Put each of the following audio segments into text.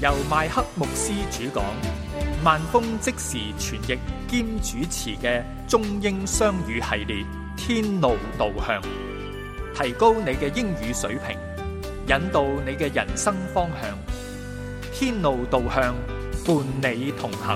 由麥克牧師主講，萬峰即時傳譯兼主持嘅中英雙語系列《天路導向》，提高你嘅英語水平，引導你嘅人生方向。天路導向，伴你同行。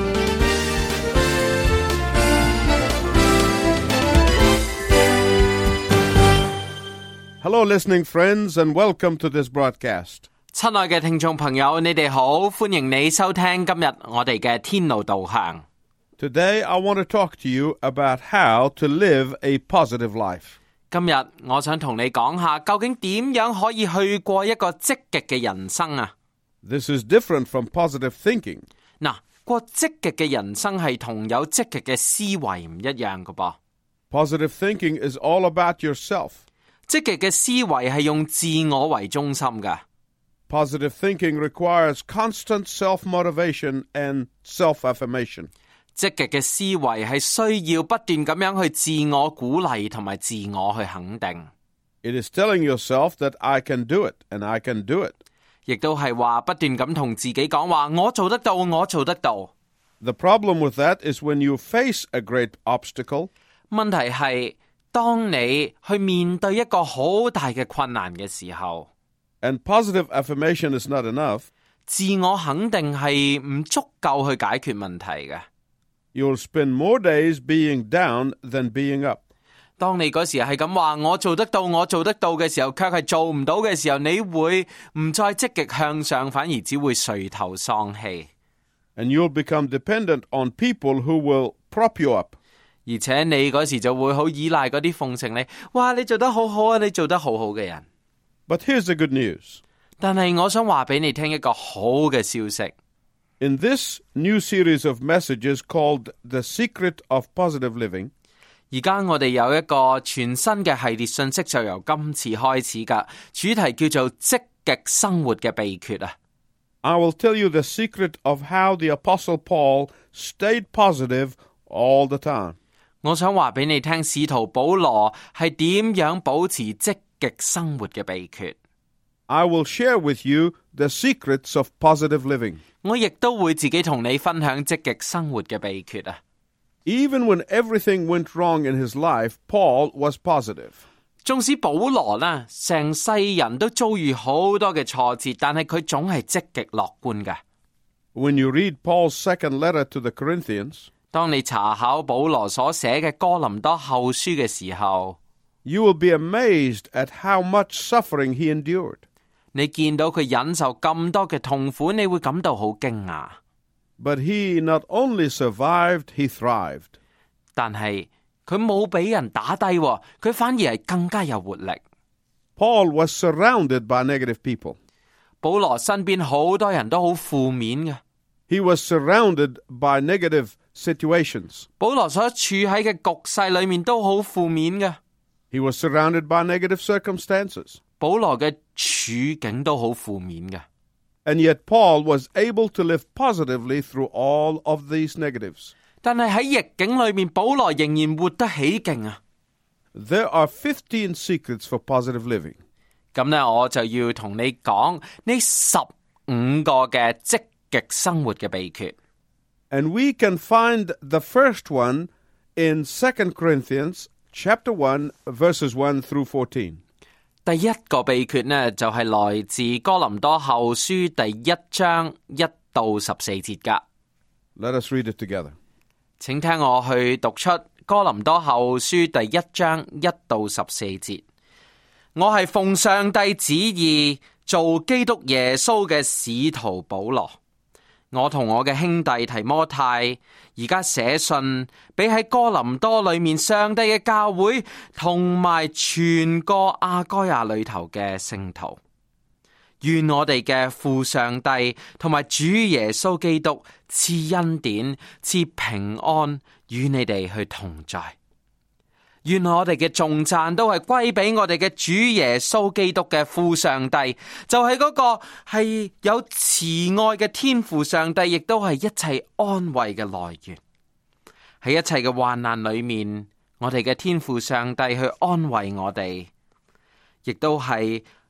Hello, listening friends, and welcome to this broadcast. 親愛嘅聽眾朋友，你哋好，歡迎你收聽今日我哋嘅天路導向。 Today, I want to talk to you about how to live a positive life. 今日我想同你講下，究竟點樣可以去過一個積極嘅人生啊？ This is different from positive thinking. 嗱，過積極嘅人生係同有積極嘅思維唔一樣㗎噃。 Positive thinking is all about yourself. 積極嘅思維係用自我為中心㗎。 Positive thinking requires constant self-motivation and self-affirmation. 積極嘅思維係需要不斷咁樣去自我鼓勵同埋自我去肯定。 It is telling yourself that I can do it and I can do it. 亦都係話不斷咁同自己講話，我做得到，我做得到。 The problem with that is when you face a great obstacle, 問題係當你去面對一個好大嘅困難嘅時候， and positive affirmation is not enough, 自我肯定係唔足夠去解決問題嘅。 you'll spend more days being down than being up. 當你嗰時係咁話我做得到，我做得到嘅時候，卻係做唔到嘅時候，你會唔再積極向上，反而只會垂頭喪氣。 And you'll become dependent on people who will prop you up. 而且你嗰時就會好依賴嗰啲奉承你，哇！你做得好好啊，你做得好好嘅人。 But here's the good news. 但係我想話俾你聽一個好嘅消息。 In this new series of messages called The Secret of Positive Living, 而家我哋有一個全新嘅系列信息，就由今次開始噶，主題叫做積極生活嘅秘訣啊。 I will tell you the secret of how the Apostle Paul stayed positive all the time. 我想話俾你聽，使徒保羅係點樣保持積極生活嘅秘訣。 I will share with you the secrets of positive living. 我亦都會自己同你分享積極生活嘅秘訣啊。 Even when everything went wrong in his life, Paul was positive. 縱使保羅呢，成世人都遭遇好多嘅挫折，但係佢總係積極樂觀嘅。 When you read Paul's second letter to the Corinthians, 當你查考保羅所寫嘅哥林多後書嘅時候， you will be amazed at how much suffering he endured. 你見到佢忍受咁多嘅痛苦，你會感到好驚訝。 But he not only survived, he thrived. 但係佢冇俾人打低，佢反而係更加有活力。 Paul was surrounded by negative people. 保羅身邊好多人都好負面嘅。 He was surrounded by negative situations. 保羅所處喺嘅局勢裏面都好負面嘅。 He was surrounded by negative circumstances. 保羅嘅處境都好負面嘅。 And yet Paul was able to live positively through all of these negatives. 但係喺逆境裏面，保羅仍然活得起勁啊。 There are 15 secrets for positive living. 咁呢，我就要同你講呢15個嘅積極生活嘅秘訣。 And we can find the first one in 2 Corinthians chapter 1 verses 1 through 14. 第一個秘訣呢，就係來自哥林多後書第1章1到14節噶。 Let us read it together. 請聽我去讀出哥林多後書第1章1到14節。我係奉上帝旨意做基督耶穌嘅使徒保羅。我同我嘅兄弟提摩太而家寫信俾喺哥林多裏面上帝嘅教會同埋全個亞該亞裏頭嘅聖徒，願我哋嘅父上帝同埋主耶穌基督賜恩典賜平安與你哋去同在。願我哋嘅頌讚都係歸俾我哋嘅主耶穌基督嘅父上帝，就係嗰個係有慈愛嘅天父上帝，亦都係一切安慰嘅來源。喺一切嘅患難裏面，我哋嘅天父上帝去安慰我哋，亦都係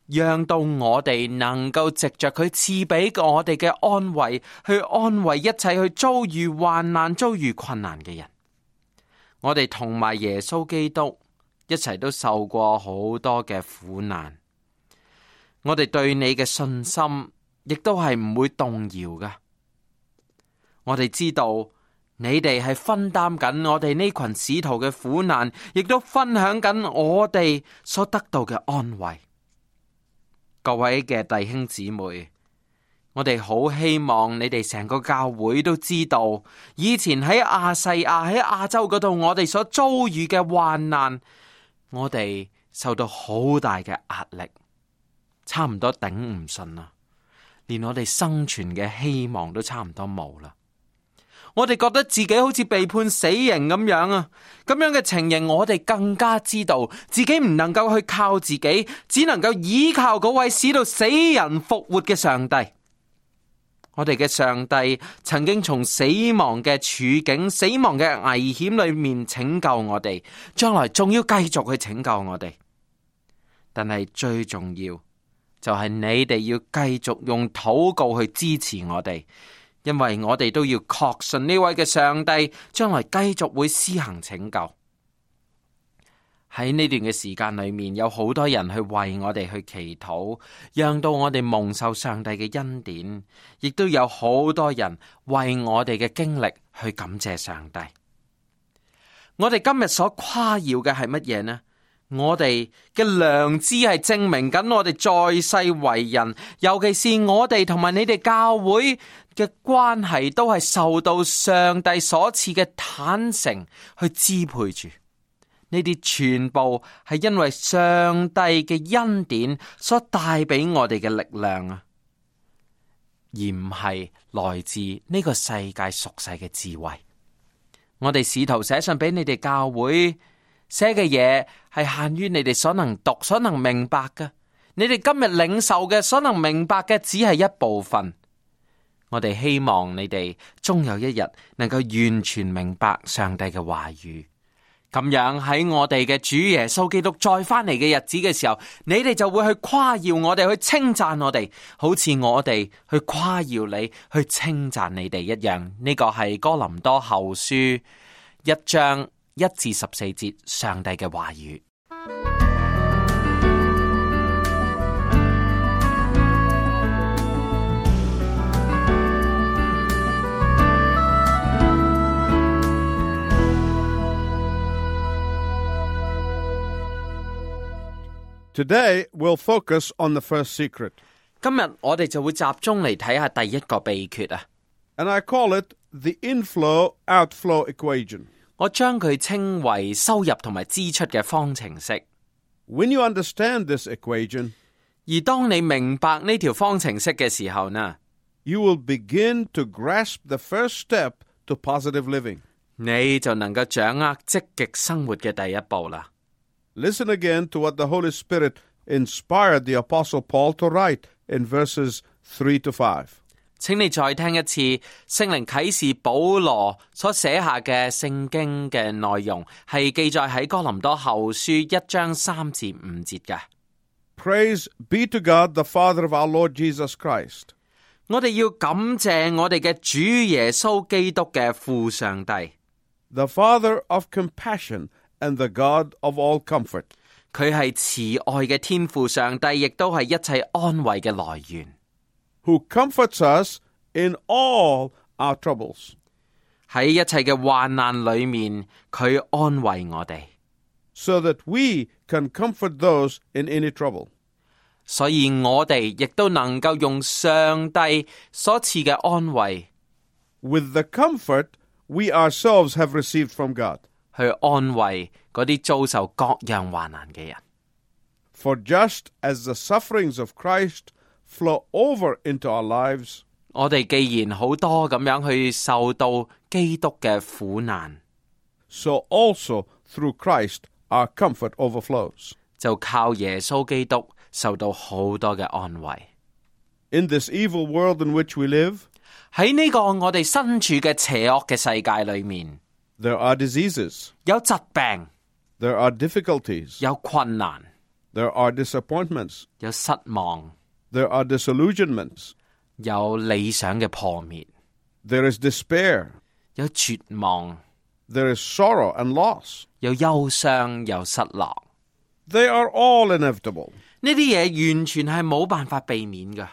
讓到我哋能夠藉着佢賜俾我哋嘅安慰，去安慰一切去遭遇患難、遭遇困難嘅人。我哋同埋耶穌基督一齊都受過好多嘅苦難，我哋對你嘅信心亦都係唔會動搖㗎。我哋知道你哋係分擔緊我哋呢群使徒嘅苦難，亦都分享緊我哋所得到嘅安慰。各位嘅弟兄姊妹，我哋好希望你哋成個教會都知道，以前喺亞細亞喺亞洲嗰度，我哋所遭遇嘅患難，我哋受到好大嘅壓力，差唔多頂唔順啦，連我哋生存嘅希望都差唔多冇啦。我哋覺得自己好似被判死刑咁樣啊！咁樣嘅情形，我哋更加知道自己唔能夠去靠自己，只能夠依靠嗰位使到死人復活嘅上帝。我哋嘅上帝曾經從死亡嘅處境、死亡嘅危險裏面拯救我哋，將來仲要繼續去拯救我哋。但係最重要就係你哋要繼續用禱告去支持我哋。因為我哋都要確信呢位嘅上帝將來繼續會施行拯救。喺呢段嘅時間裏面，有好多人去為我哋去祈禱，讓到我哋蒙受上帝嘅恩典，亦都有好多人為我哋嘅經歷去感謝上帝。我哋今日所誇耀嘅係乜嘢呢？我哋嘅良知係證明緊我哋在世為人，尤其是我哋同埋你哋教會嘅關係，都係受到上帝所賜嘅坦誠去支配住。呢啲全部係因為上帝嘅恩典所帶俾我哋嘅力量啊，而唔係來自呢個世界俗世嘅智慧。我哋使徒寫信俾你哋教會，寫嘅嘢係限於你哋所能讀、所能明白嘅。你哋今日領受嘅、所能明白嘅，只係一部分。我哋希望你哋終有一日能夠完全明白上帝嘅話語。咁樣喺我哋嘅主耶穌基督再翻嚟嘅日子嘅時候，你哋就會去誇耀我哋，去稱讚我哋，好似我哋去誇耀你、去稱讚你哋一樣。呢個係哥林多後書1章1至14節上帝嘅話語。 Today, we'll focus on the first secret. 今日我哋就會集中嚟睇下第一個秘訣啊。 And I call it the inflow-outflow equation. 我將佢稱為收入同埋支出嘅方程式。 When you understand this equation, 而當你明白呢條方程式嘅時候呢， you will begin to grasp the first step to positive living. 你就能夠掌握積極生活嘅第一步啦。 Listen again to what the Holy Spirit inspired the Apostle Paul to write in verses 3 to 5. 請你再聽一次聖靈啟示保羅所寫下嘅聖經嘅內容，係記載喺哥林多後書1章3至5節嘅。 Praise be to God, the Father of our Lord Jesus Christ. 我哋要感謝我哋嘅主耶穌基督嘅父上帝， The Father of compassion and the God of all comfort. 佢係慈愛嘅天父上帝，亦都係一切安慰嘅來源。 Who comforts us in all our troubles. 喺一切嘅患難裏面，佢安慰我哋， So that we can comfort those in any trouble. 所以我哋亦都能夠用上帝所賜嘅安慰， With the comfort we ourselves have received from God. 去安慰嗰啲遭受各樣患難嘅人。 For just as the sufferings of Christ flow over into our lives, 我哋既然好多咁樣去受到基督嘅苦難， so also through Christ our comfort overflows. 就靠耶穌基督受到好多嘅安慰。 In this evil world in which we live, 喺呢個我哋身處嘅邪惡嘅世界裏面， there are diseases, 有疾病， there are difficulties, 有困難， There are disappointments. 有失望， There are disillusionments. 有理想嘅破滅， There is despair. 有絕望， There is sorrow and loss. 有憂傷，有失落。 They are all inevitable. 呢啲嘢完全係冇辦法避免㗎。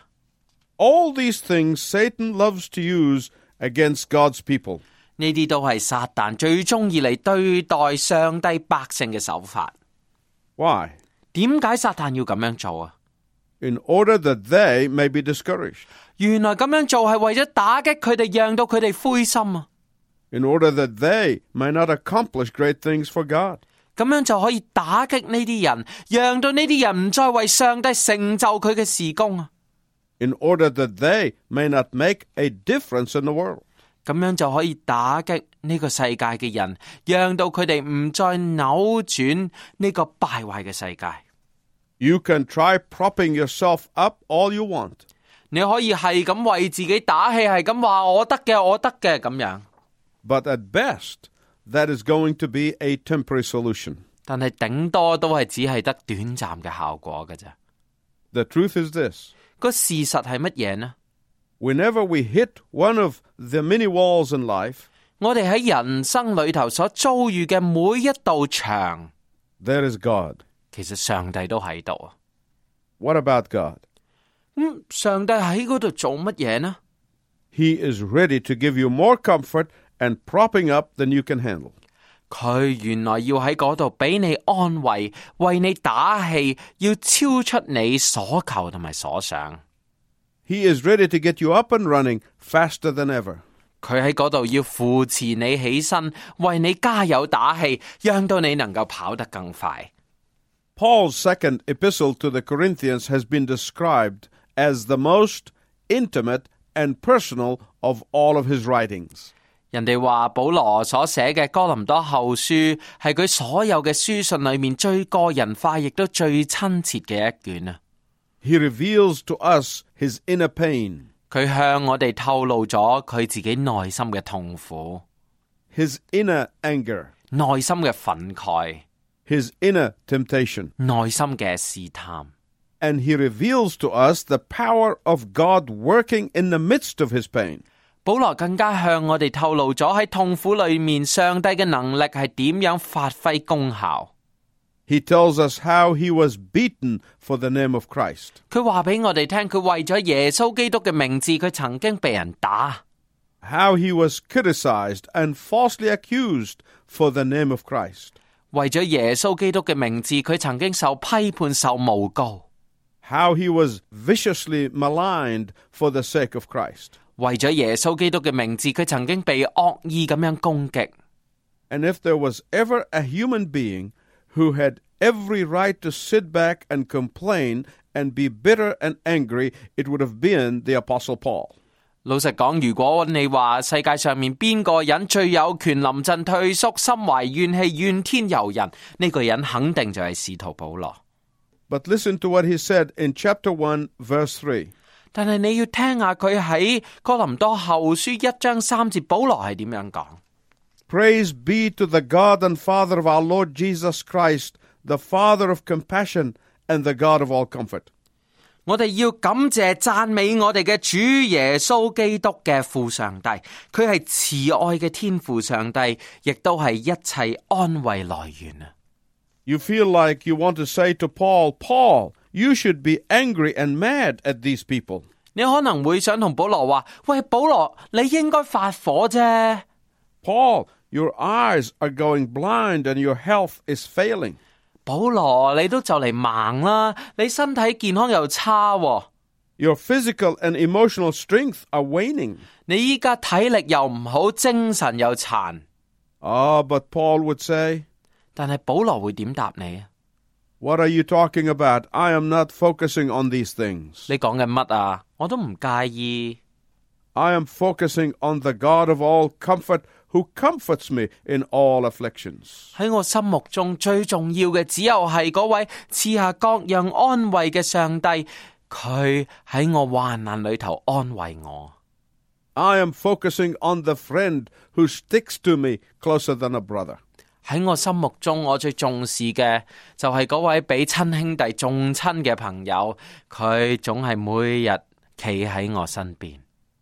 All these things Satan loves to use against God's people. 呢啲都係撒旦最中意嚟對待上帝百姓嘅手法。 Why? 點解撒旦要咁樣做啊？ In order that they may be discouraged. 原來咁樣做係為咗打擊佢哋，讓到佢哋灰心啊！ In order that they may not accomplish great things for God. 咁樣就可以打擊呢啲人，讓到呢啲人唔再為上帝成就佢嘅事工啊！ In order that they may not make a difference in the world. 咁樣就可以打擊呢個世界嘅人，讓到佢哋唔再扭轉呢個敗壞嘅世界。 You can try propping yourself up all you want. 你可以係咁為自己打氣，係咁話我得嘅，我得嘅咁樣。 But at best, that is going to be a temporary solution. 但係頂多都係只係得短暫嘅效果嘅啫。 The truth is this. 個事實係乜嘢呢？ Whenever we hit one of the many walls in life, 我哋喺人生裏頭所遭遇嘅每一道牆， there is God. 其實上帝都喺度啊。 What about God? 上帝喺嗰度做乜嘢呢？ He is ready to give you more comfort and propping up than you can handle. 佢原來要喺嗰度俾你安慰，為你打氣，要超出你所求同埋所想。 He is ready to get you up and running faster than ever. 佢喺嗰度要扶持你起身，為你加油打氣，讓到你能夠跑得更快。 Paul's second epistle to the Corinthians has been described as the most intimate and personal of all of his writings. 人哋話保羅所寫嘅哥林多後書係佢所有嘅書信裏面最個人化，亦都最親切嘅一卷啊！ He reveals to us his inner pain, 佢向我哋透露咗佢自己內心嘅痛苦、 his inner anger, 內心嘅憤慨、 his inner temptation. 內心嘅試探。 And he reveals to us the power of God working in the midst of his pain. 保羅更加向我哋透露咗喺痛苦裏面上帝嘅能力係點樣發揮功效。 He tells us how he was beaten for the name of Christ. 佢話俾我哋聽，佢為咗耶穌基督嘅名字，佢曾經被人打。 How he was criticized and falsely accused for the name of Christ. 為咗耶穌基督嘅名字，佢曾經受批判、受誣告。 How he was viciously maligned for the sake of Christ. 為咗耶穌基督嘅名字，佢曾經被惡意咁樣攻擊。 And if there was ever a human being who had every right to sit back and complain and be bitter and angry, it would have been the Apostle Paul. 老實講，如果你話世界上面邊個人最有權臨陣退縮、心懷怨氣、怨天尤人，呢個人肯定就係使徒保羅。 But listen to what he said in chapter 1, verse 3. 但係你要聽下佢喺哥林多後書1章3節，保羅係點樣講。 Praise be to the God and Father of our Lord Jesus Christ, the Father of compassion and the God of all comfort. 我哋要感謝讚美我哋嘅主耶穌基督嘅父上帝，佢係慈愛嘅天父上帝，亦都係一切安慰來源啊！ You feel like you want to say to Paul, Paul, you should be angry and mad at these people. 你可能會想同保羅話：喂，保羅，你應該發火啫。 Paul, your eyes are going blind and your health is failing. 保羅，你都就嚟盲啦，你身體健康又差喎。 Your physical and emotional strength are waning. 你依家體力又唔好，精神又殘。 But Paul would say, 但係保羅會點答你啊？ What are you talking about? I am not focusing on these things. 你講緊乜啊？我都唔介意。 I am focusing on the God of all comfort who comforts me in all afflictions. 喺我心目中最重要嘅只有係嗰位賜下各樣安慰嘅上帝，佢喺我患難裏頭安慰我。 I am focusing on the friend who sticks to me closer than a brother. 喺我心目中，我最重視嘅就係嗰位比親兄弟仲親嘅朋友，佢總係每日企喺我身邊。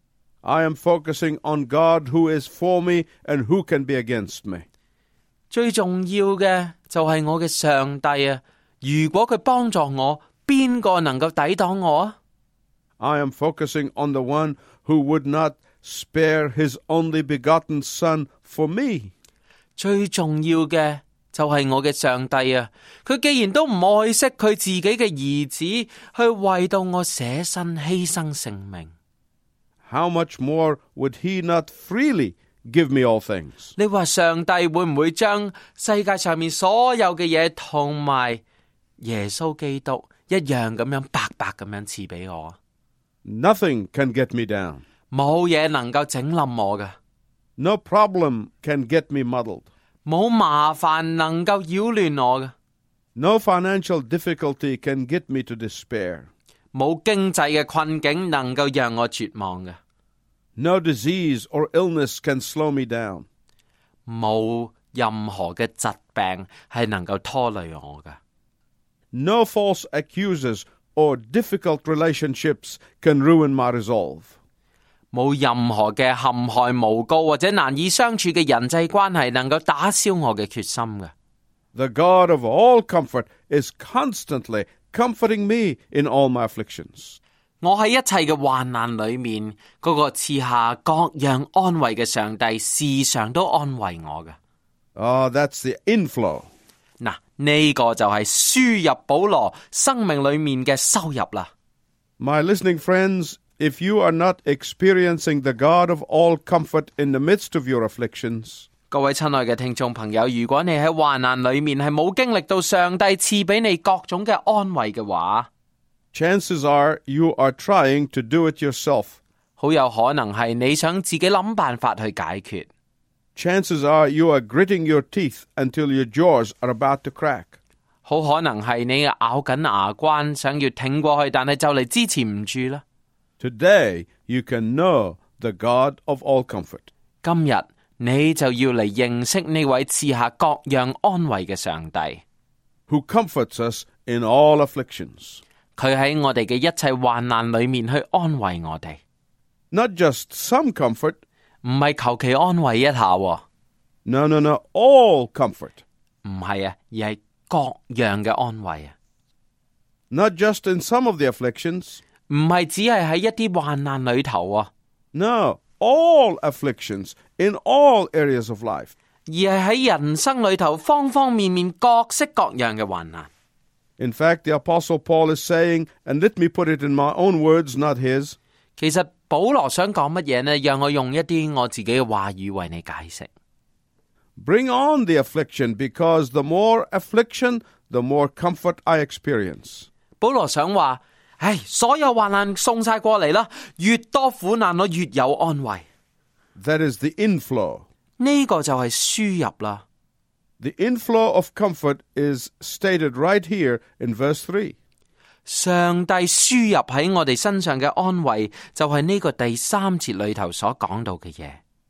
I am focusing on God who is for me and who can be against me. 最重要嘅就係我嘅上帝啊！如果佢幫助我，邊個能夠抵擋我啊？ I am focusing on the one who would not spare his only begotten Son for me. 最重要嘅就係我嘅上帝啊！佢既然都唔愛惜佢自己嘅兒子，去為到我捨身犧牲性命， How much more would he not freely give me all things? 你話上帝會唔會將世界上面所有嘅嘢同埋耶穌基督一樣咁樣白白咁樣賜俾我？ Nothing can get me down. 冇嘢能夠整冧我㗎。 No problem can get me muddled. 冇麻煩能夠擾亂我嘅， No financial difficulty can get me to despair. 冇經濟嘅困境能夠讓我絕望嘅， No disease or illness can slow me down. 冇任何嘅疾病係能夠拖累我嘅， No false accusers or difficult relationships can ruin my resolve. 冇任何嘅陷害誣告或者難以相處嘅人際關係能夠打消我嘅決心嘅。 The God of all comfort is constantly comforting me in all my afflictions. 我喺一切嘅患難裏面，嗰個賜下各樣安慰嘅上帝，時常都安慰我嘅。 That's the inflow. 嗱，呢個就係輸入保羅生命裏面嘅收入啦。 My listening friends, if you are not experiencing the God of all comfort in the midst of your afflictions, 各位親愛嘅聽眾朋友，如果你喺患難裏面係冇經歷到上帝賜俾你各種嘅安慰嘅話， chances are you are trying to do it yourself. 好有可能係你想自己諗辦法去解決。 Chances are you are gritting your teeth until your jaws are about to crack. 好可能係你咬緊牙關，想要挺過去，但係就嚟支持唔住啦。 Today you can know the God of all comfort. 今日你就要嚟認識呢位賜下各樣安慰嘅上帝， who comforts us in all afflictions. 佢喺我哋嘅一切患難裏面去安慰我哋， Not just some comfort. 唔係求其安慰一下喎， No, all comfort. 唔係啊，而係各樣嘅安慰啊， Not just in some of the afflictions. 唔係只係喺一啲患難裏頭啊， No, all afflictions in all areas of life. 而係喺人生裏頭方方面面各式各樣嘅患難。 In fact, the Apostle Paul is saying, and let me put it in my own words, not his, 其實保羅想講乜嘢呢？讓我用一啲我自己嘅話語為你解釋。 bring on the affliction, because the more affliction, the more comfort I experience. 保羅想話，所有患難送晒過嚟啦，越多苦難我越有安慰。 That is the inflow. 呢個就係輸入啦。 The inflow of comfort is stated right here in verse 3. 上帝輸入喺我哋身上嘅安慰，就係呢個第3節裏頭所講到嘅嘢。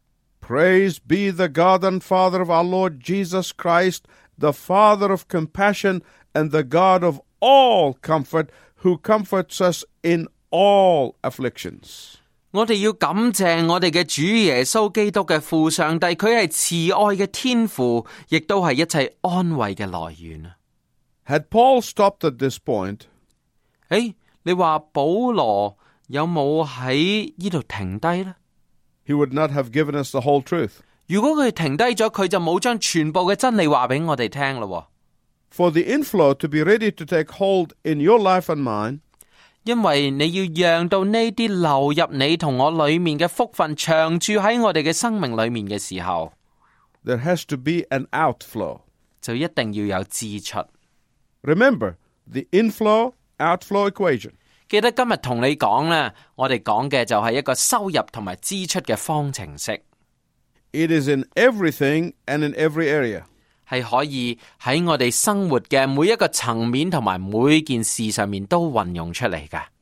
Praise be the God and Father of our Lord Jesus Christ, the Father of compassion and the God of all comfort, who comforts us in all afflictions. 我哋要感謝我哋嘅主耶穌基督嘅父上帝，佢係慈愛嘅天父，亦都係一切安慰嘅來源啊！ Had Paul stopped at this point, 你話保羅有冇喺呢度停低呢？ he would not have given us the whole truth. 如果佢停低咗，佢就冇將全部嘅真理話俾我哋聽咯。 For the inflow to be ready to take hold in your life and mine, 因為你要讓到呢啲流入你同我裏面嘅福分長駐喺我哋嘅生命裏面嘅時候， there has to be an outflow. 就一定要有支出。 Remember the inflow-outflow equation. 記得今日同你講呢，我哋講嘅就係一個收入同埋支出嘅方程式。 It is in everything and in every area. 係可以喺我哋生活嘅每一個層面同埋每件事上面都運用出嚟㗎。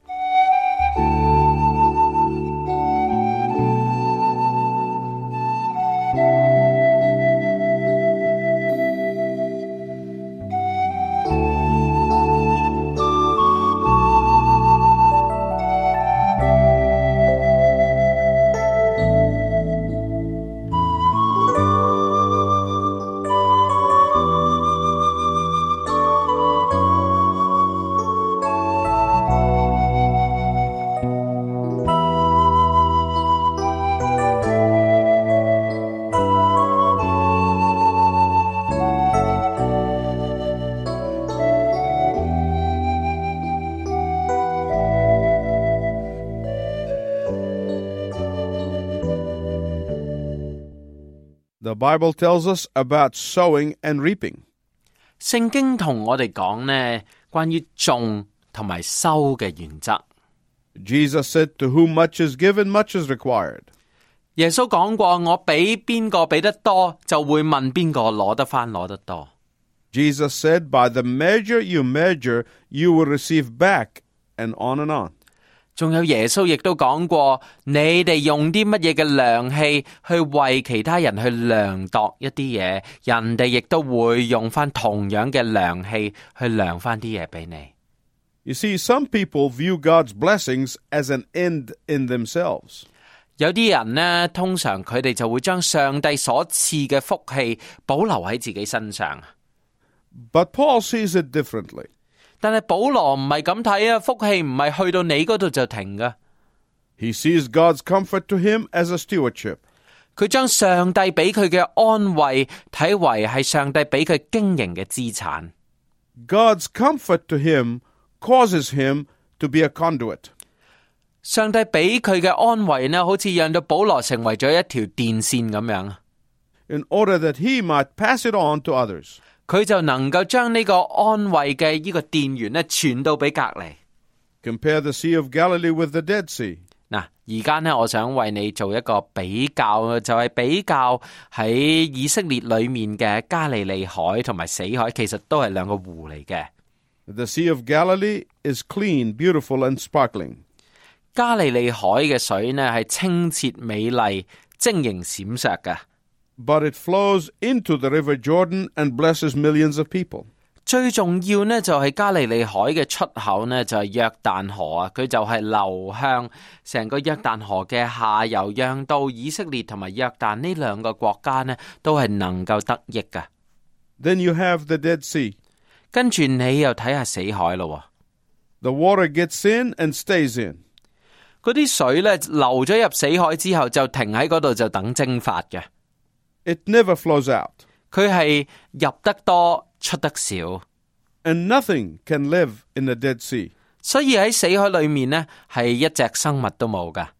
The Bible tells us about sowing and reaping. 聖經同我哋講呢，關於種同埋收嘅原則。 Jesus said, "To whom much is given, much is required." 耶穌講過，我俾邊個俾得多，就會問邊個攞得返攞得多。 Jesus said, "By the measure you measure, you will receive back," and on and on. 仲有耶穌亦都講過，你哋用啲乜嘢嘅量器去為其他人去量度一啲嘢，人哋亦都會用返同樣嘅量器去量返啲嘢俾你。 You see, some people view God's blessings as an end in themselves. 有啲人呢，通常佢哋就會將上帝所賜嘅福氣保留喺自己身上。 But Paul sees it differently. 但係保羅唔係咁睇啊，福氣唔係去到你嗰度就停噶。 He sees God's comfort to him as a stewardship. 佢將上帝俾佢嘅安慰睇為係上帝俾佢經營嘅資產。 God's comfort to him causes him to be a conduit. 上帝俾佢嘅安慰呢，好似讓到保羅成為咗一條電線咁樣， in order that he might pass it on to others. 佢就能夠將呢個安慰嘅呢個電源呢傳到俾隔離。 Compare the Sea of Galilee with the Dead Sea. 嗱，而家呢，我想為你做一個比較，就係比較喺以色列裏面嘅加利利海同埋死海，其實都係兩個湖嚟嘅。 The Sea of Galilee is clean, beautiful, and sparkling. 加利利海嘅水呢係清澈美麗、晶瑩閃爍嘅。 But it flows into the River Jordan and blesses millions of people. 最重要呢就係加利利海嘅出口呢就係約旦河啊，佢就係流向成個約旦河嘅下游，讓到以色列同埋約旦呢兩個國家呢都係能夠得益㗎。 Then you have the Dead Sea. 跟住你又睇下死海咯。 The water gets in and stays in. 嗰啲水呢流咗入死海之後就停喺嗰度就等蒸發嘅。 It never flows out. 佢係入得多出得少。 And nothing can live in the Dead Sea. 所以喺死海裏面呢係一隻生物都冇噶。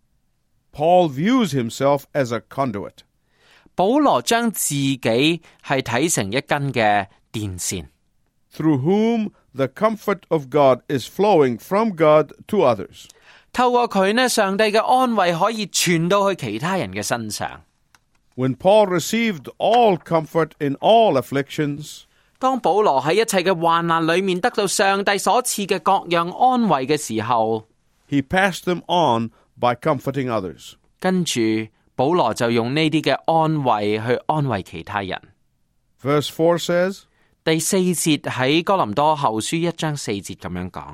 Paul views himself as a conduit. 保羅將自己係睇成一根嘅電線。 Through whom the comfort of God is flowing from God to others. 透過佢呢，上帝嘅安慰可以傳到去其他人嘅身上。 When Paul received all comfort in all afflictions, 當保羅喺一切嘅患難裏面得到上帝所賜嘅各樣安慰嘅時候， he passed them on by comforting others. 跟住保羅就用呢啲嘅安慰去安慰其他人。 Verse 4 says, 第四節喺哥林多後書1章4節咁樣講。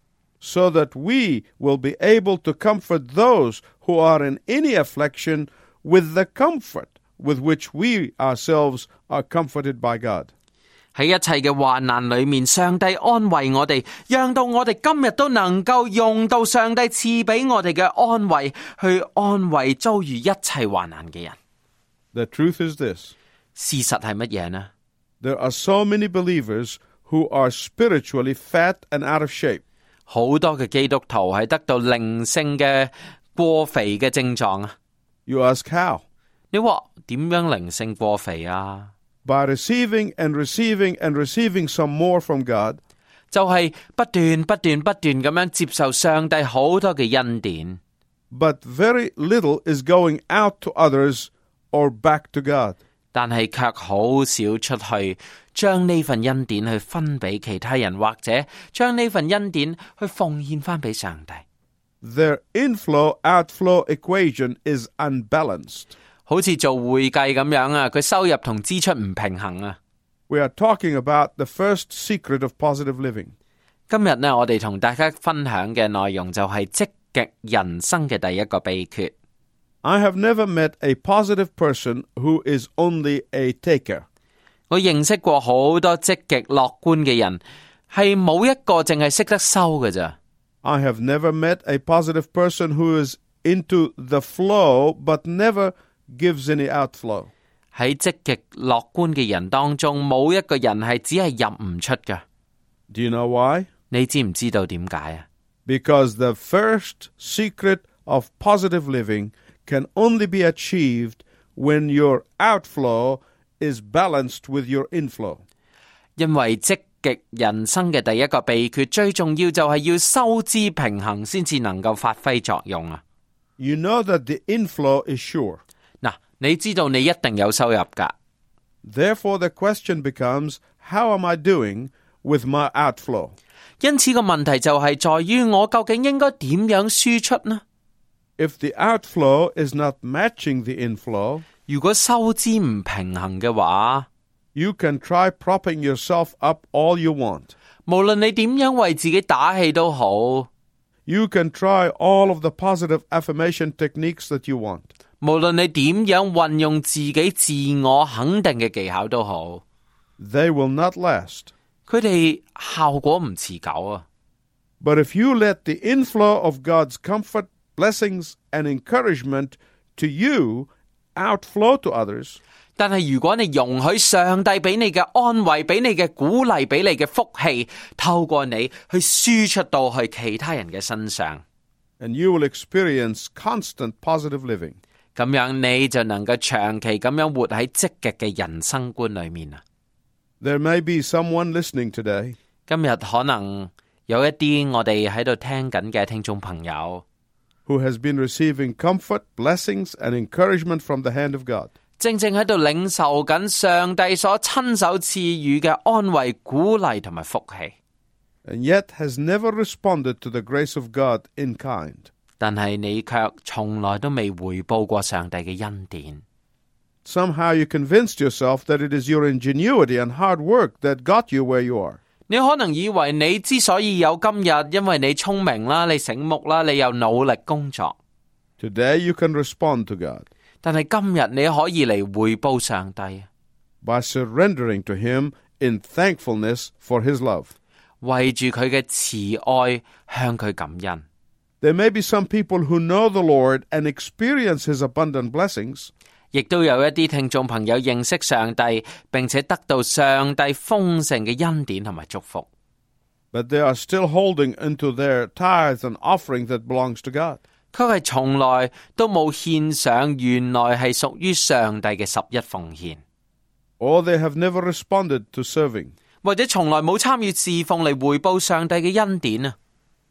so that we will be able to comfort those who are in any affliction with the comfort with which we ourselves are comforted by God. 喺一切嘅患難裏面，上帝安慰我哋，讓到我哋今日都能夠用到上帝賜俾我哋嘅安慰，去安慰遭遇一切患難嘅人。 The truth is this. 事實係乜嘢呢？ There are so many believers who are spiritually fat and out of shape. 好多嘅基督徒係得到靈性嘅過肥嘅症狀啊！ You ask how? 你話點樣靈性過肥啊？ By receiving and receiving and receiving some more from God. 就係不斷咁樣接受上帝好多嘅恩典。 But very little is going out to others or back to God. 但係卻好少出去將呢份恩典去分俾其他人，或者將呢份恩典去奉獻翻俾上帝。 Their inflow-outflow equation is unbalanced. 好似做會計咁樣啊，佢收入同支出唔平衡啊。 We are talking about the first secret of positive living. 今日呢，我哋同大家分享嘅內容就係積極人生嘅第一個秘訣。 I have never met a positive person who is only a taker. 我認識過好多積極樂觀嘅人，係冇一個淨係識得收嘅咋。 I have never met a positive person who is into the flow but never gives any outflow. 喺積極樂觀嘅人當中，冇一個人係只係入唔出㗎。 Do you know why? 你知唔知道點解啊？ Because the first secret of positive living can only be achieved when your outflow is balanced with your inflow. 因為積極人生嘅第一個秘訣，最重要就係要收支平衡，先至能夠發揮作用啊！ You know that the inflow is sure. 嗱，你知道你一定有收入㗎。 Therefore, the question becomes, how am I doing with my outflow? 因此個問題就係在於我究竟應該點樣輸出呢？ If the outflow is not matching the inflow, 如果收支唔平衡嘅話， you can try propping yourself up all you want. 無論你點樣為自己打氣都好， You can try all of the positive affirmation techniques that you want. 無論你點樣運用自己自我肯定嘅技巧都好， They will not last. 佢哋效果唔持久啊！ But if you let the inflow of God's comfort, blessings, and encouragement to you outflow to others, 但係如果你容許上帝俾你嘅安慰、俾你嘅鼓勵、俾你嘅福氣，透過你去輸出到去其他人嘅身上， and you will experience constant positive living. 咁樣你就能夠長期咁樣活喺積極嘅人生觀裏面啊！ There may be someone listening today 今日可能有一啲我哋喺度聽緊嘅聽眾朋友， who has been receiving comfort, blessings, and encouragement from the hand of God. 正喺度領受緊上帝所親手賜予嘅安慰、鼓勵同埋福氣， and yet has never responded to the grace of God in kind. 但係你卻從來都未回報過上帝嘅恩典。 Somehow you convinced yourself that it is your ingenuity and hard work that got you where you are. 你可能以為你之所以有今日，因為你聰明啦，你醒目啦，你又努力工作。 Today you can respond to God 但係今日你可以嚟回報上帝， by surrendering to Him in thankfulness for His love. 為住佢嘅慈愛向佢感恩。 There may be some people who know the Lord and experience His abundant blessings, 亦都有一啲聽眾朋友認識上帝，並且得到上帝豐盛嘅恩典同埋祝福， but they are still holding into their tithe and offering that belongs to God. 卻係從來都冇獻上原來係屬於上帝嘅11奉獻， Or they have never responded to serving. 或者從來冇參與侍奉嚟回報上帝嘅恩典啊！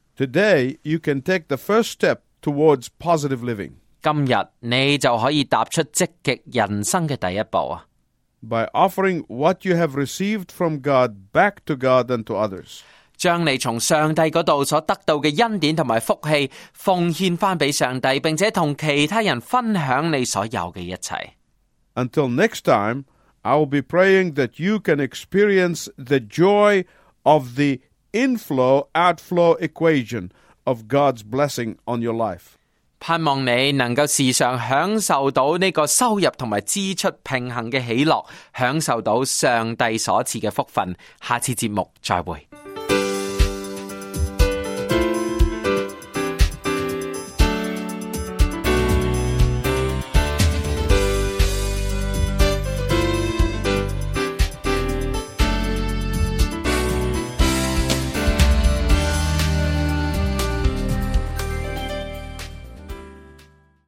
Today you can take the first step towards positive living 今日你就可以踏出積極人生嘅第一步啊！ by offering what you have received from God back to God and to others. 將你從上帝嗰度所得到嘅恩典同埋福氣奉獻翻俾上帝，並且同其他人分享你所有嘅一切。 Until next time, I will be praying that you can experience the joy of the inflow-outflow equation of God's blessing on your life. 盼望你能夠時常享受到呢個收入同埋支出平衡嘅喜樂，享受到上帝所賜嘅福分。下次節目再會。